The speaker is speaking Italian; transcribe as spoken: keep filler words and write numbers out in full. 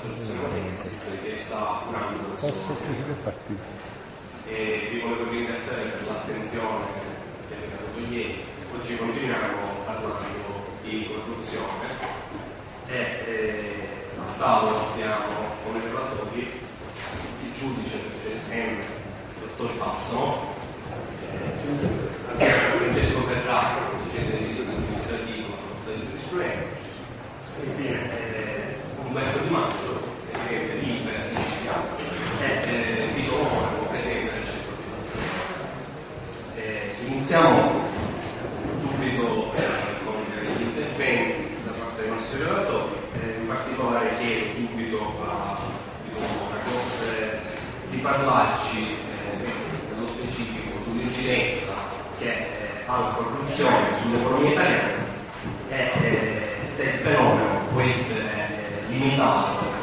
soluzione Alexis che sta curando questo e vi volevo ringraziare per l'attenzione che avete avuto ieri. Oggi continuiamo parlando di corruzione e eh, al tavolo abbiamo come relatori il giudice del C S M, il dottor Balsamo, Francesco Ferrari, consigliere del diritto amministrativo alla Corte di Giurisprudenza, e infine eh, Umberto Di Maggio, presidente di Iper Sicilia, e eh, Vito Monaco, presidente del centro di eh, Iniziamo subito eh, con gli interventi da parte dei nostri relatori, eh, in particolare chiedo subito a Vito Monaco eh, di parlarci eh, nello specifico sull'incidenza che eh, ha la corruzione sull'economia italiana e eh, se il fenomeno può essere eh, limitato